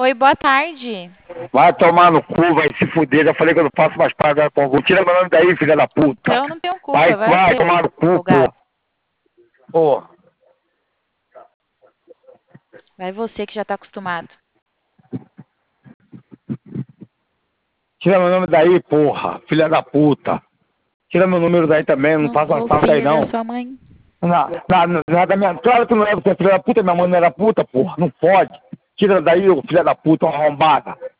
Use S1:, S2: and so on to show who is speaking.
S1: Oi, boa tarde.
S2: Vai tomar no cu, vai se fuder. Já falei que eu não faço mais pagar com algum. Tira meu nome daí, filha da puta.
S1: Então não tenho
S2: Vai,
S1: culpa, vai
S2: vai
S1: você,
S2: tomar no cu,
S1: folgado.
S2: pô.
S1: Vai você que já tá acostumado.
S2: Tira meu nome daí, porra. Filha da puta. Tira meu número daí também, não faço mais
S1: Sou
S2: pago daí
S1: filha da
S2: não.
S1: sua mãe.
S2: Nada minha. Claro que não é, você é filha da puta, minha mãe não era puta, porra. Não pode. Tira daí, ô filha da puta, uma arrombada.